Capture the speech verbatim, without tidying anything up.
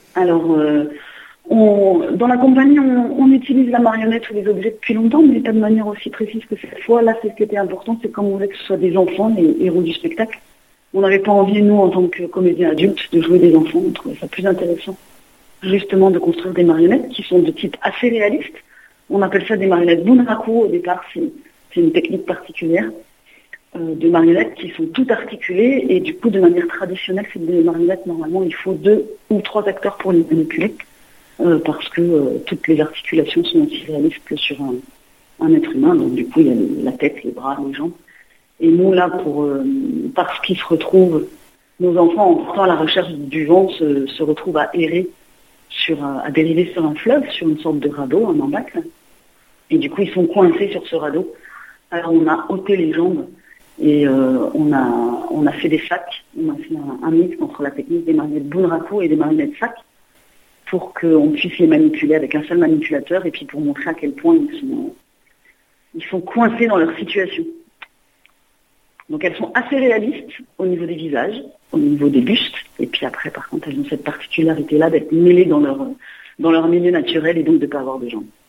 Alors, euh, on, dans la compagnie, on, on utilise la marionnette ou les objets depuis longtemps, mais pas de manière aussi précise que cette fois. Là, c'est ce qui était important, c'est comme on voulait que ce soit des enfants, les héros du spectacle. On n'avait pas envie, nous, en tant que comédiens adultes, de jouer des enfants. On trouvait ça plus intéressant, justement, de construire des marionnettes qui sont de type assez réaliste. On appelle ça des marionnettes bunraku au départ, c'est, c'est une technique particulière. Euh, de marionnettes qui sont toutes articulées et du coup de manière traditionnelle c'est des marionnettes normalement il faut deux ou trois acteurs pour les manipuler euh, parce que euh, toutes les articulations sont aussi réalistes que sur un, un être humain, donc du coup il y a la tête, les bras, les jambes et nous là pour euh, parce qu'ils se retrouvent, nos enfants en partant à la recherche du vent se, se retrouvent à errer sur un, à dériver sur un fleuve, sur une sorte de radeau, un embâcle, et du coup ils sont coincés sur ce radeau. Alors on a ôté les jambes et euh, on, a, on a fait des sacs, on a fait un, un mix entre la technique des marionnettes bunraku et des marionnettes sacs pour qu'on puisse les manipuler avec un seul manipulateur et puis pour montrer à quel point ils sont, ils sont coincés dans leur situation. Donc elles sont assez réalistes au niveau des visages, au niveau des bustes, et puis après par contre elles ont cette particularité-là d'être mêlées dans leur, dans leur milieu naturel et donc de ne pas avoir de jambes.